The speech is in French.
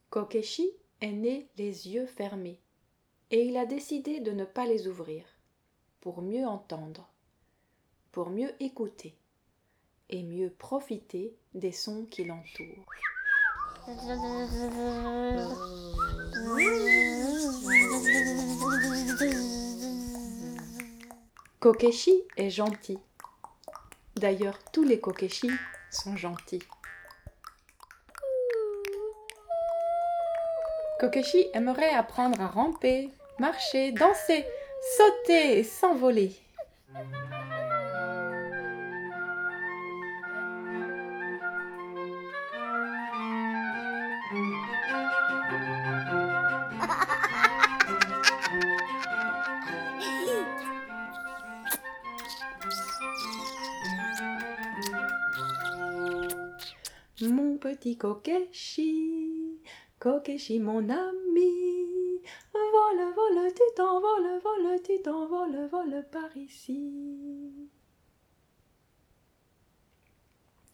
Kokeshi est né les yeux fermés et il a décidé de ne pas les ouvrir pour mieux entendre, pour mieux écouter et mieux profiter des sons qui l'entourent. Kokeshi est gentil. D'ailleurs, tous les Kokeshi sont gentils. Kokeshi aimerait apprendre à ramper, marcher, danser, sauter et s'envoler. Mon petit Kokeshi, Kokeshi mon ami, vole, vole, tu t'envoles, vole, tu t'envoles, vole par ici.